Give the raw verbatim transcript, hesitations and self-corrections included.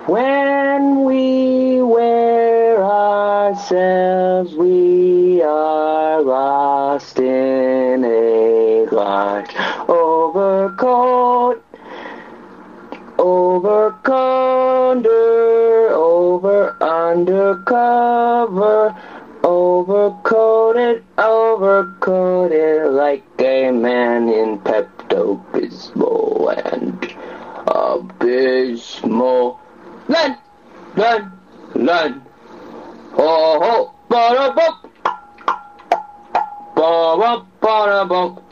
When we wear ourselves, we are lost in a large overcoat. Over, under, over, undercover, overcoated, overcoated like a man in Pepto-Bismol and abysmal. Len, len, len. Ho, ho, ba-da-bum, ba-ba-ba-da-bum.